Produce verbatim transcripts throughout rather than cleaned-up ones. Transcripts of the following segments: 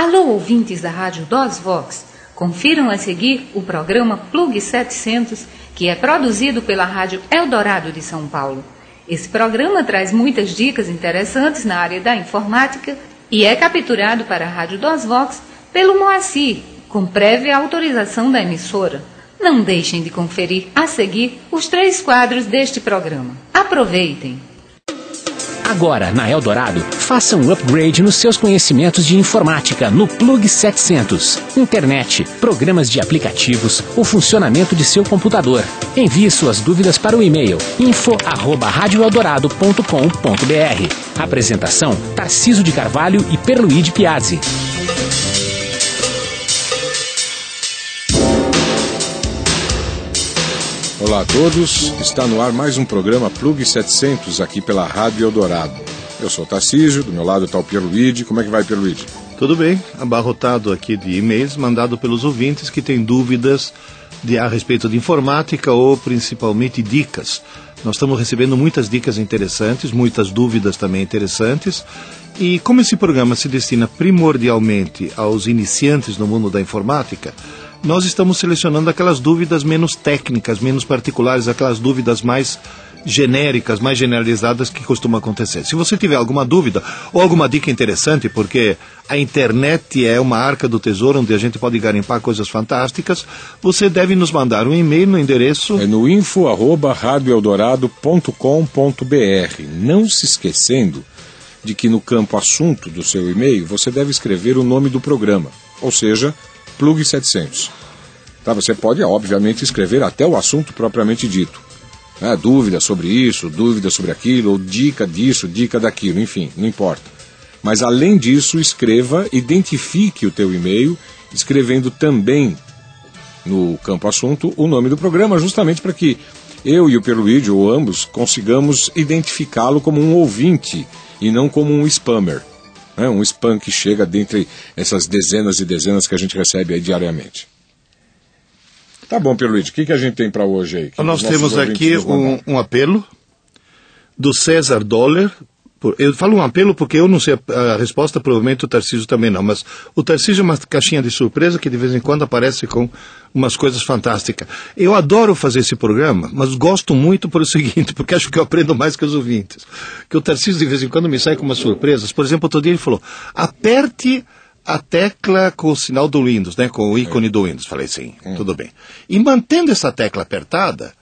Alô, ouvintes da Rádio DOSVox, confiram a seguir o programa Plug setecentos, que é produzido pela Rádio Eldorado de São Paulo. Esse programa traz muitas dicas interessantes na área da informática e é capturado para a Rádio DOSVox pelo Moacir, com prévia autorização da emissora. Não deixem de conferir a seguir os três quadros deste programa. Aproveitem! Agora, na Eldorado, faça um upgrade nos seus conhecimentos de informática no Plug setecentos. Internet, programas de aplicativos, o funcionamento de seu computador. Envie suas dúvidas para o e-mail info arroba rádio eldorado ponto com ponto br. Apresentação, Tarcísio de Carvalho e Perluide Piazzi. Olá a todos, está no ar mais um programa Plug setecentos aqui pela Rádio Eldorado. Eu sou o Tarcísio, do meu lado está o Pierluigi. Como é que vai, Pierluigi? Tudo bem, abarrotado aqui de e-mails mandado pelos ouvintes que têm dúvidas de, a respeito de informática ou principalmente dicas. Nós estamos recebendo muitas dicas interessantes, muitas dúvidas também interessantes. E como esse programa se destina primordialmente aos iniciantes no mundo da informática, nós estamos selecionando aquelas dúvidas menos técnicas, menos particulares, aquelas dúvidas mais genéricas, mais generalizadas que costumam acontecer. Se você tiver alguma dúvida ou alguma dica interessante, porque a internet é uma arca do tesouro onde a gente pode garimpar coisas fantásticas, você deve nos mandar um e-mail no endereço... É no info arroba rádio eldorado ponto com ponto br. Não se esquecendo de que no campo assunto do seu e-mail você deve escrever o nome do programa, ou seja... Plug setecentos. Tá, você pode, obviamente, escrever até o assunto propriamente dito. Né? Dúvida sobre isso, dúvida sobre aquilo, ou dica disso, dica daquilo, enfim, não importa. Mas, além disso, escreva, identifique o teu e-mail, escrevendo também no campo assunto o nome do programa, justamente para que eu e o Pierluigi, ou ambos, consigamos identificá-lo como um ouvinte e não como um spammer. É um spam que chega dentre essas dezenas e dezenas que a gente recebe aí diariamente. Tá bom, Pierluigi, o que, que a gente tem para hoje aí? Nós temos aqui um, um apelo do César Dollar. Eu falo um apelo porque eu não sei a, a resposta, provavelmente o Tarcísio também não, mas o Tarcísio é uma caixinha de surpresa que de vez em quando aparece com umas coisas fantásticas. Eu adoro fazer esse programa, mas gosto muito por o seguinte, porque acho que eu aprendo mais que os ouvintes. Que o Tarcísio de vez em quando me sai com umas surpresas. Por exemplo, outro dia ele falou, aperte a tecla com o sinal do Windows, né, com o ícone do Windows. Falei, sim, hum. tudo bem. E mantendo essa tecla apertada,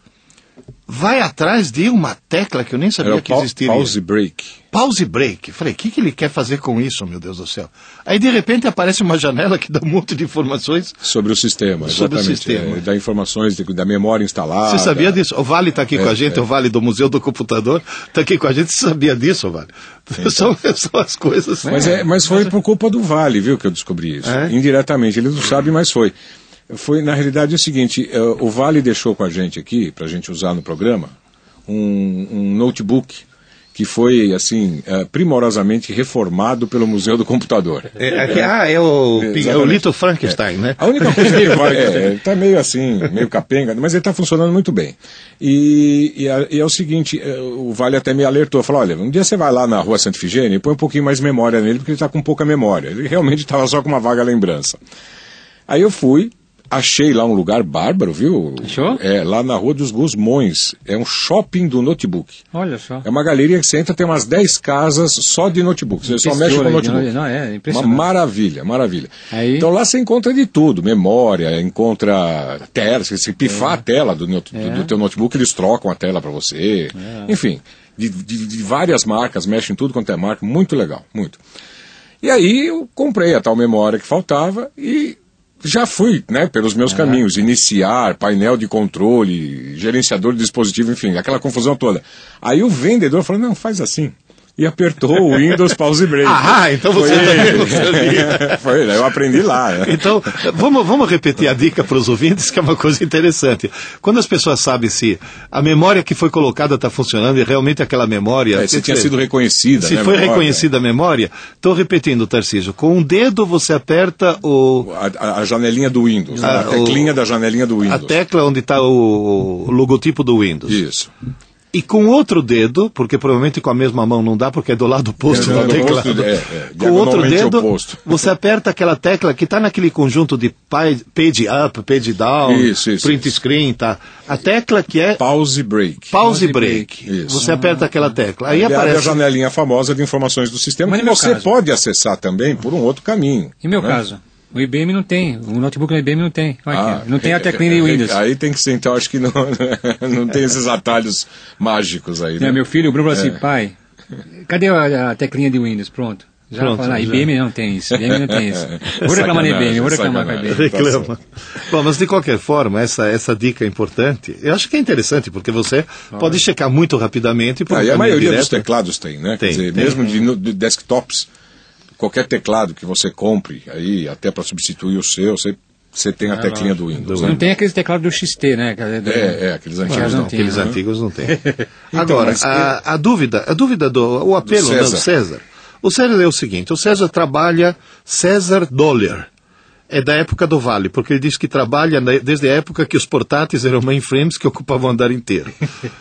vai atrás de uma tecla que eu nem sabia Era que existiria. Pause break. Pause break. Falei, o que, que ele quer fazer com isso, meu Deus do céu? Aí, de repente, aparece uma janela que dá um monte de informações. Sobre o sistema, sobre exatamente. O sistema. É, dá informações de, da memória instalada. Você sabia disso? O Vale está aqui é, com a gente, é. o Vale do Museu do Computador está aqui com a gente. Você sabia disso, Vale? Então. São, são as coisas... Mas, é, mas foi por culpa do Vale, viu, que eu descobri isso. É? Indiretamente. Ele não sabe, mas foi. Foi, na realidade, o seguinte, uh, o Vale deixou com a gente aqui, para a gente usar no programa, um, um notebook que foi, assim, uh, primorosamente reformado pelo Museu do Computador. É, é, ah, é o, é, é o Little Frankenstein, é. né? A única coisa que ele vai... É, ele está meio assim, meio capenga, mas ele está funcionando muito bem. E, e, a, e é o seguinte, uh, o Vale até me alertou, falou, olha, um dia você vai lá na Rua Santa Ifigênia e põe um pouquinho mais memória nele, porque ele está com pouca memória. Ele realmente estava só com uma vaga lembrança. Aí eu fui, achei lá um lugar bárbaro, viu? Achou? É, lá na Rua dos Gusmões. É um shopping do notebook. Olha só. É uma galeria que você entra, tem umas dez casas só de notebooks. Você só mexe com notebook. Não, é impressionante. Uma maravilha, maravilha. Aí... Então lá você encontra de tudo. Memória, encontra tela. Se você pifar é. a tela do, do, é. do teu notebook, eles trocam a tela para você. É. Enfim, de, de, de várias marcas, mexem em tudo quanto é marca. Muito legal, muito. E aí eu comprei a tal memória que faltava e... já fui, né, pelos meus é, caminhos, iniciar, painel de controle, gerenciador de dispositivo, enfim, aquela confusão toda. Aí o vendedor falou, não, faz assim. E apertou o Windows Pause Break. Ah, então você também. Foi, eu aprendi lá. Né? Então, vamos, vamos repetir a dica para os ouvintes, que é uma coisa interessante. Quando as pessoas sabem se a memória que foi colocada está funcionando e realmente aquela memória... É, se tinha sido reconhecida. Se né, foi memória. reconhecida a memória, estou repetindo, Tarcísio, com um dedo você aperta o... A, a janelinha do Windows, a, a teclinha o, da janelinha do Windows. A tecla onde está o, o logotipo do Windows. Isso. E com outro dedo, porque provavelmente com a mesma mão não dá, porque é do lado oposto É, do do lado teclado. oposto, é, é, com outro diagonalmente dedo, oposto. você aperta aquela tecla que está naquele conjunto de pi- page up, page down, Isso, isso, print isso. screen, tá? A tecla que é Pause break. pause break. Isso. Você aperta aquela tecla. Aí Ele abre a aparece... janelinha famosa de informações do sistema, Mas que no meu você caso. pode acessar também por um outro caminho. Em meu né? caso, o I B M não tem, o notebook do I B M não tem. Olha Ah, aqui, não tem a é, teclinha é, de é, Windows. Aí tem que ser, então, acho que não, não tem esses atalhos mágicos aí, né? É, meu filho, o Bruno, falou assim, pai, cadê a, a teclinha de Windows? Pronto. Já Pronto, fala, ah, já. I B M não tem isso, I B M não tem isso. Vou reclamar na I B M, vou reclamar com a I B M. Sacanagem. Reclama. Bom, mas de qualquer forma, essa, essa dica é importante. Eu acho que é interessante, porque você pode checar muito rapidamente. Por Ah, um e a caminho maioria direto. dos teclados tem, né? Tem, Quer dizer, tem. mesmo de, no- de desktops, qualquer teclado que você compre aí, até para substituir o seu, você, você tem a teclinha do Windows. Não né? tem aquele teclado do X T, né? É, é, aqueles antigos Mas não. não tem, Aqueles né? antigos não tem. Então, Agora, mas a, a dúvida, a dúvida do o apelo Do do César. César. César. O César é o seguinte, o César trabalha César Dollar. É da época do Vale, porque ele diz que trabalha na- desde a época que os portáteis eram mainframes que ocupavam o andar inteiro.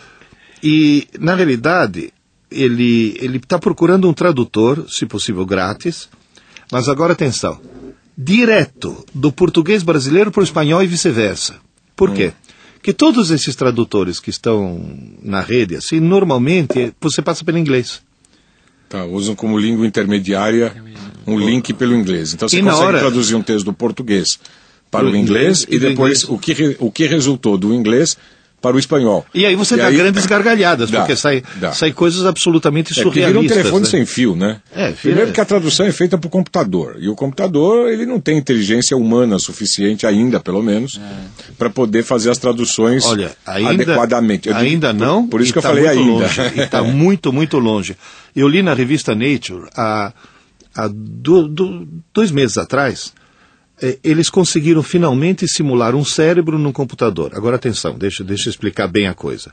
E, na realidade, ele ele está procurando um tradutor, se possível grátis, mas agora atenção, direto do português brasileiro para o espanhol e vice-versa. Por quê? Que todos esses tradutores que estão na rede, assim, normalmente você passa pelo inglês. Tá, usam como língua intermediária um link pelo inglês. Então você E na consegue hora- traduzir um texto do português para Pro o inglês inglês e e do depois inglês. o que, re- o que resultou do inglês para o espanhol. E aí você dá grandes gargalhadas, Dá, porque sai, dá. sai coisas absolutamente É porque vira um surrealistas. telefone né? sem fio, né? É, vira- Primeiro porque a tradução é feita por computador. E o computador, ele não tem inteligência humana suficiente ainda, pelo menos, para poder fazer as traduções Olha, ainda, adequadamente. Eu digo- ainda não. Por, por isso e que eu tá falei muito ainda. Longe, e está muito, muito longe. Eu li na revista Nature, há, há do- do- dois meses atrás, eh, eles conseguiram finalmente simular um cérebro num computador. Agora atenção, deixa, deixa eu explicar bem a coisa.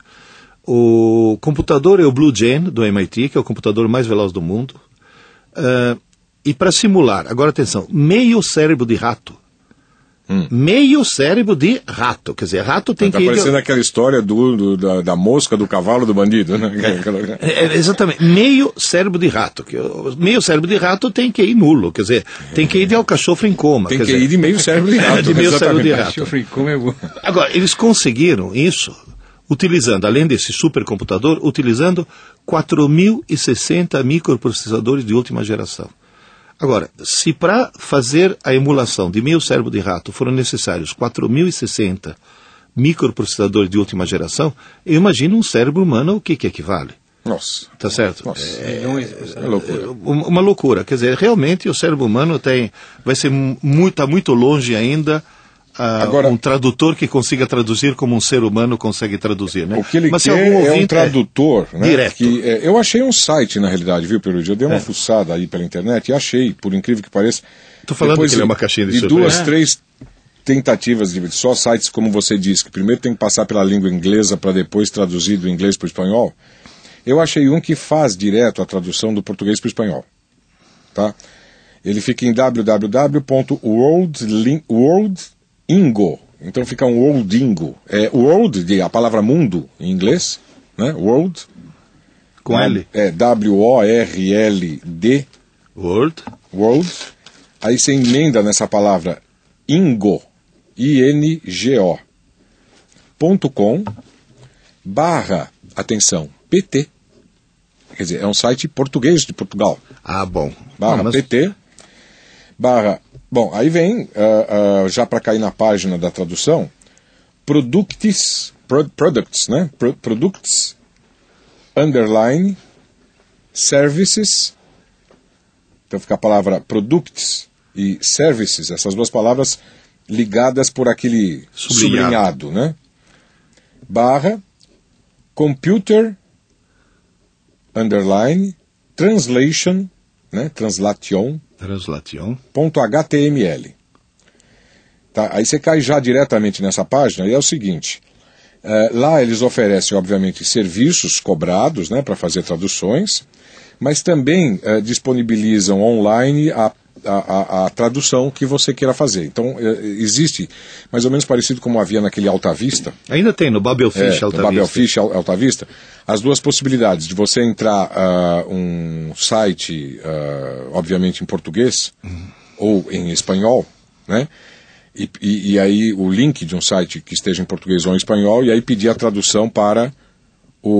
O computador é o Blue Gene, do M I T, que é o computador mais veloz do mundo. Ah, e para simular, agora atenção, meio cérebro de rato. Meio cérebro de rato. Quer dizer, rato tem Está que ir... parecendo aquela história do, do- da, da mosca, do cavalo, do bandido, né? É, é, exatamente, meio cérebro de rato. Que, o meio cérebro de rato tem que ir nulo, quer dizer, tem que ir de alcachofre em coma. Tem quer que dizer, ir de meio cérebro de rato. de meio cérebro de exatamente. rato. Como é bom. Agora, eles conseguiram isso utilizando, além desse supercomputador, utilizando quatro mil e sessenta microprocessadores de última geração. Agora, se para fazer a emulação de meio cérebro de rato foram necessários quatro mil e sessenta microprocessadores de última geração, eu imagino um cérebro humano o que que equivale. Nossa. Tá certo? Nossa. É, É loucura. uma uma loucura. Quer dizer, realmente o cérebro humano tem, vai ser muito, tá muito longe ainda ah, Agora- um tradutor que consiga traduzir como um ser humano consegue traduzir, né? O que ele Mas se quer algum é um ouvinte- tradutor, né? direto. Que, é, eu achei um site, na realidade, viu, Perugia? Eu dei uma É. fuçada aí pela internet e achei, por incrível que pareça... Tô falando depois que ele é uma caixinha de de surpresa. duas, É. três tentativas de só sites, como você disse, que primeiro tem que passar pela língua inglesa para depois traduzir do inglês para o espanhol. Eu achei um que faz direto a tradução do português para o espanhol. Tá? Ele fica em w w w ponto worldingo. Então fica um worldingo. É world, de, a palavra mundo em inglês, né? World. Com L. É W O R L D, Word. world. Aí você emenda nessa palavra ingo, I N G O, ponto com, barra, atenção, P T. Quer dizer, é um site português de Portugal. Ah, bom. Barra Ah, mas- P T, barra... Bom, aí vem, ah, ah, já para cair na página da tradução, products, pro- products, né? Pro- products, underline, services. Então fica a palavra products e services, essas duas palavras ligadas por aquele Sublinhado. sublinhado, né? Barra, computer, underline, translation, né? Translation, Translation. ponto H T M L. Tá? Aí você cai já diretamente nessa página e é o seguinte, eh, lá eles oferecem, obviamente, serviços cobrados, né, para fazer traduções, mas também eh, disponibilizam online a a, a, a tradução que você queira fazer. Então, é, existe mais ou menos parecido como havia naquele Alta Vista. Ainda tem, no Babelfish é, Alta no Babel Vista. Fish Alta Vista, as duas possibilidades de você entrar uh, um site, uh, obviamente em português, uhum. ou em espanhol, né? E, e, e aí o link de um site que esteja em português ou em espanhol, e aí pedir a tradução para o,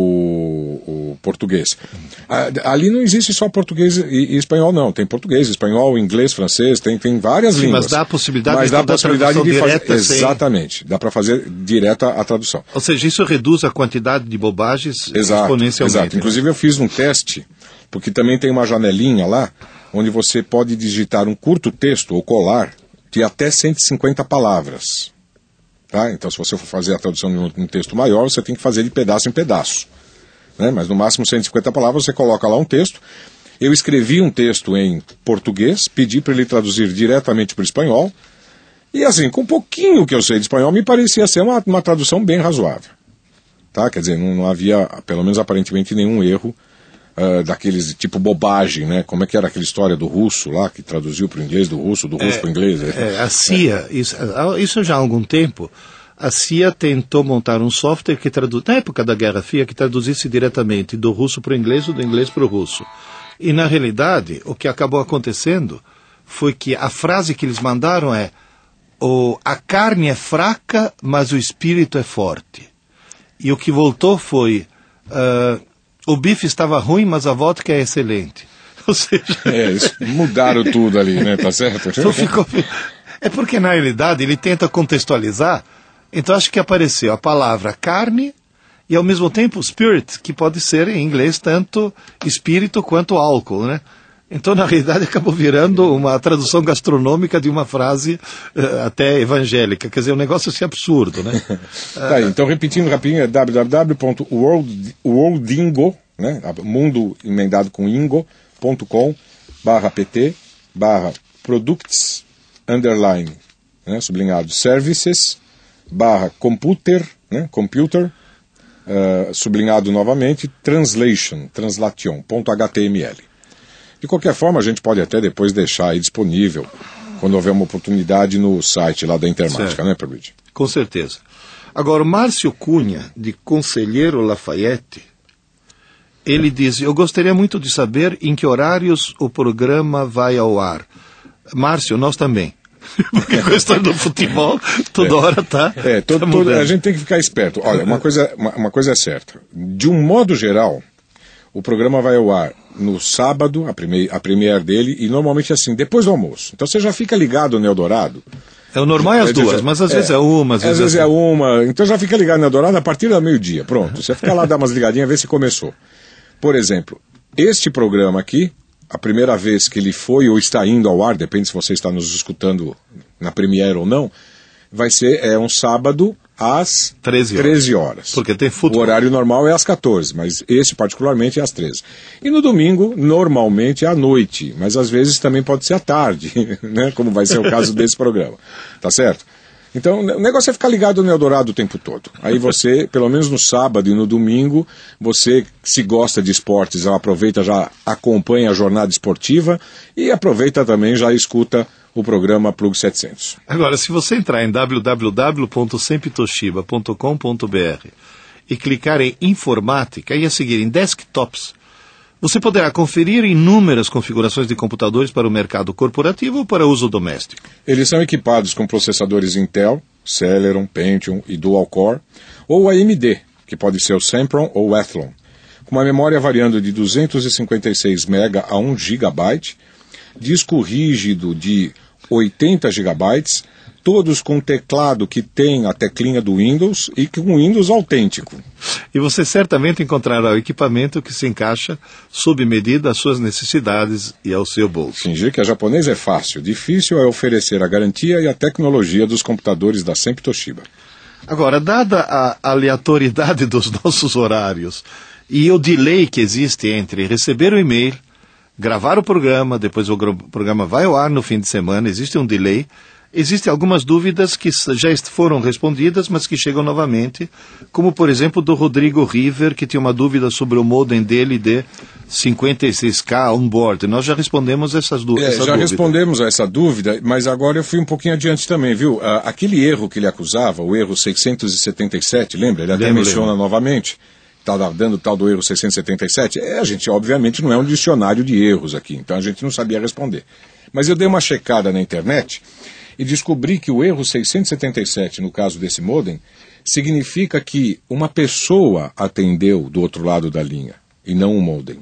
o, o português. Ali não existe só português e, e espanhol, não. Tem português, espanhol, inglês, francês, tem, tem várias Sim, línguas. Mas dá a possibilidade, mas dá a possibilidade de fazer. Sem... Exatamente, dá para fazer direta a tradução. Ou seja, isso reduz a quantidade de bobagens exato, exponencialmente. Exato. Inclusive eu fiz um teste, porque também tem uma janelinha lá, onde você pode digitar um curto texto ou colar de até cento e cinquenta palavras. Tá? Então, se você for fazer a tradução de um texto maior, você tem que fazer de pedaço em pedaço. Né? Mas no máximo cento e cinquenta palavras, você coloca lá um texto. Eu escrevi um texto em português, pedi para ele traduzir diretamente para o espanhol, e assim, com um pouquinho que eu sei de espanhol, me parecia ser uma, uma tradução bem razoável. Tá? Quer dizer, não, não havia, pelo menos aparentemente, nenhum erro Uh, daqueles tipo bobagem, né? Como é que era aquela história do russo lá, que traduziu para o inglês, do russo, do russo é, para o inglês? É, a C I A, é. isso, isso já há algum tempo, a C I A tentou montar um software que traduz, na época da Guerra Fria, que traduzisse diretamente do russo para o inglês ou do inglês para o russo. E na realidade, o que acabou acontecendo foi que a frase que eles mandaram é: o, a carne é fraca, mas o espírito é forte. E o que voltou foi... Uh, o bife estava ruim, mas a vodka é excelente. Ou seja... É, isso, mudaram tudo ali, né? Tá certo? Então ficou... É porque, na realidade, ele tenta contextualizar. Então, acho que apareceu a palavra carne e, ao mesmo tempo, spirit, que pode ser, em inglês, tanto espírito quanto álcool, né? Então, na realidade, acabou virando uma tradução gastronômica de uma frase uh, até evangélica. Quer dizer, um negócio assim absurdo, né? Tá aí, então, repetindo rapidinho, é w w w ponto worldingo, né? Mundo emendado com ingo, ponto com, barra pt, barra products, underline, né? Sublinhado, services, barra computer, né? Computer, uh, sublinhado novamente, translation, translation, ponto html. De qualquer forma, a gente pode até depois deixar aí disponível, quando houver uma oportunidade, no site lá da Intermática, certo. Né, Perluigi? Com certeza. Agora, o Márcio Cunha, de Conselheiro Lafayette, ele diz: eu gostaria muito de saber em que horários o programa vai ao ar. Márcio, nós também. Porque com a história do futebol, toda é. hora tá, é, todo, tá todo, a gente tem que ficar esperto. Olha, uma coisa, uma, uma coisa é certa. De um modo geral, o programa vai ao ar no sábado, a, prime- a premiere dele, e normalmente assim, depois do almoço. Então você já fica ligado no Eldorado. É o normal é as duas, dizer, mas às é, vezes é uma, às vezes, às vezes é, é uma. Então já fica ligado no Eldorado a partir do meio-dia. Pronto, você fica lá, dá umas ligadinhas, vê se começou. Por exemplo, este programa aqui, a primeira vez que ele foi ou está indo ao ar, depende se você está nos escutando na premiere ou não, vai ser é, um sábado às treze horas. treze horas. Porque tem futebol. O horário normal é às quatorze, mas esse particularmente é às treze. E no domingo, normalmente é à noite, mas às vezes também pode ser à tarde, né? Como vai ser o caso desse programa. Tá certo? Então, o negócio é ficar ligado no Eldorado o tempo todo. Aí você, pelo menos no sábado e no domingo, você, se gosta de esportes, aproveita, já acompanha a jornada esportiva e aproveita também, já escuta o programa Plug setecentos. Agora, se você entrar em w w w ponto sempitoshiba ponto com ponto b r e clicar em Informática e a seguir em Desktops, você poderá conferir inúmeras configurações de computadores para o mercado corporativo ou para uso doméstico. Eles são equipados com processadores Intel, Celeron, Pentium e Dual Core, ou A M D, que pode ser o Sempron ou o Athlon, com uma memória variando de duzentos e cinquenta e seis megabytes a um gigabyte, disco rígido de oitenta gigabytes, todos com teclado que tem a teclinha do Windows e com Windows autêntico. E você certamente encontrará o equipamento que se encaixa sob medida às suas necessidades e ao seu bolso. Fingir que a japonês é fácil, difícil é oferecer a garantia e a tecnologia dos computadores da Sempre Toshiba. Agora, dada a aleatoriedade dos nossos horários e o delay que existe entre receber o e-mail, gravar o programa, depois o programa vai ao ar no fim de semana, existe um delay. existem algumas dúvidas que já foram respondidas, mas que chegam novamente, como, por exemplo, do Rodrigo River, que tinha uma dúvida sobre o modem dele de cinquenta e seis K on-board. Nós já respondemos essas dú- é, essa já dúvida. respondemos a essa dúvida, mas agora eu fui um pouquinho adiante também, viu? Ah, aquele erro que ele acusava, o erro seiscentos e setenta e sete, lembra? Ele até Lembro, menciona lembro. novamente, estava dando tal do erro seiscentos e setenta e sete. É, a gente, obviamente, não é um dicionário de erros aqui, então a gente não sabia responder. Mas eu dei uma checada na internet e descobri que o erro seiscentos e setenta e sete, no caso desse modem, significa que uma pessoa atendeu do outro lado da linha, e não um modem.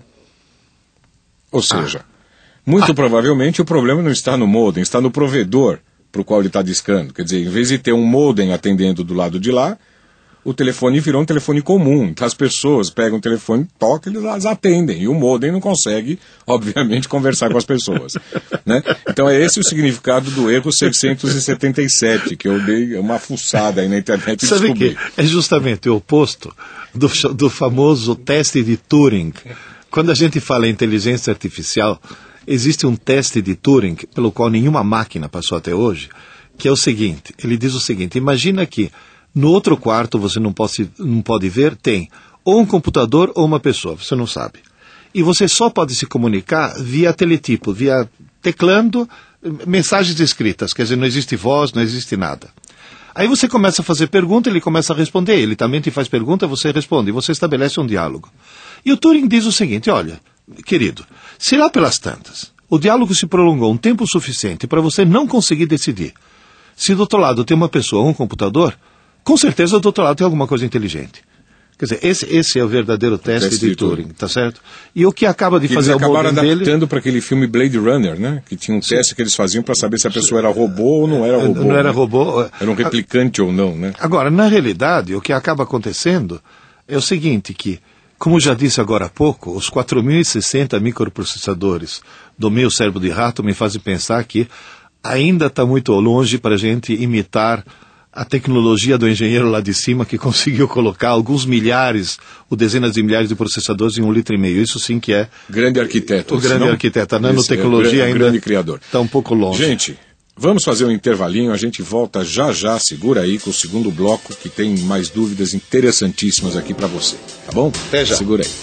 Ou seja, ah. muito ah. provavelmente o problema não está no modem, está no provedor para o qual ele está discando. Quer dizer, em vez de ter um modem atendendo do lado de lá, o telefone virou um telefone comum. Então as pessoas pegam o telefone, tocam e elas atendem. E o modem não consegue, obviamente, conversar com as pessoas. Né? Então é esse o significado do erro seiscentos e setenta e sete, que eu dei uma fuçada aí na internet e Sabe descobri. Que é justamente o oposto do, do famoso teste de Turing. Quando a gente fala em inteligência artificial, existe um teste de Turing, pelo qual nenhuma máquina passou até hoje, que é o seguinte, ele diz o seguinte, imagina que no outro quarto, você não pode, não pode ver, tem ou um computador ou uma pessoa, você não sabe. E você só pode se comunicar via teletipo, via teclando mensagens escritas, quer dizer, não existe voz, não existe nada. Aí você começa a fazer pergunta, ele começa a responder, ele também te faz pergunta, você responde, e você estabelece um diálogo. E o Turing diz o seguinte, olha, querido, se lá pelas tantas, o diálogo se prolongou um tempo suficiente para você não conseguir decidir se do outro lado tem uma pessoa ou um computador, com certeza do outro lado tem alguma coisa inteligente. Quer dizer, esse, esse é o verdadeiro teste, teste de, de Turing, Turing, tá certo? E o que acaba de que fazer eles o modem acabaram adaptando dele... para aquele filme Blade Runner, né? Que tinha um Sim. teste que eles faziam para saber se a pessoa era robô ou não era robô. Não era né? robô. Era um replicante a... ou não, né? Agora, na realidade, o que acaba acontecendo é o seguinte, que, como já disse agora há pouco, os quatro mil e sessenta microprocessadores do meu cérebro de rato me fazem pensar que ainda está muito longe para a gente imitar a tecnologia do engenheiro lá de cima que conseguiu colocar alguns milhares, ou dezenas de milhares de processadores em um litro e meio. Isso sim que é... Grande arquiteto. O grande não? arquiteto. A nanotecnologia é, ainda grande criador. Está um pouco longe. Gente, vamos fazer um intervalinho, a gente volta já já, segura aí com o segundo bloco, que tem mais dúvidas interessantíssimas aqui para você. Tá bom? Até já. Segura aí.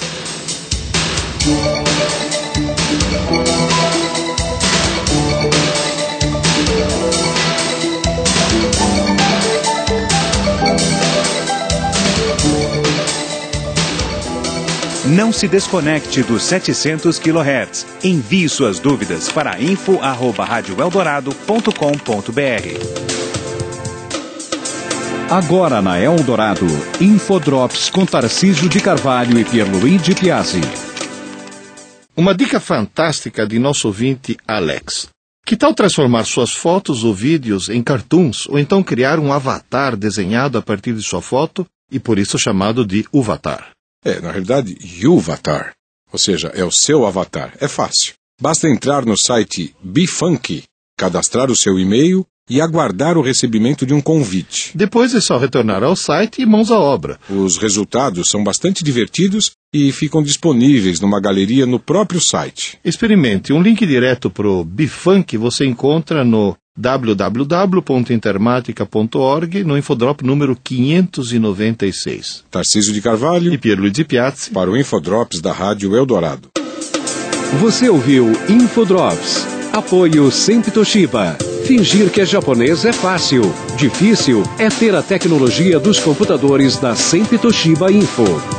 Não se desconecte dos setecentos quilohertz. Envie suas dúvidas para info arroba rádio eldorado ponto com ponto br. Agora na Eldorado, Infodrops com Tarcísio de Carvalho e Pierluigi Piazzi. Uma dica fantástica de nosso ouvinte Alex. Que tal transformar suas fotos ou vídeos em cartoons, ou então criar um avatar desenhado a partir de sua foto, e por isso chamado de Uvatar? É, na realidade, Uvatar, ou seja, é o seu avatar. É fácil. Basta entrar no site Bifunky, cadastrar o seu e-mail e aguardar o recebimento de um convite. Depois é só retornar ao site e mãos à obra. Os resultados são bastante divertidos e ficam disponíveis numa galeria no próprio site. Experimente. Um link direto para o Bifunky você encontra no w w w ponto intermatica ponto org, no Infodrop número quinhentos e noventa e seis. Tarcísio de Carvalho e Pierluigi Piazzi para o Infodrops da Rádio Eldorado. Você ouviu Infodrops. Apoio Sempre Toshiba. Fingir que é japonês é fácil. Difícil é ter a tecnologia dos computadores da Sempre Toshiba Info.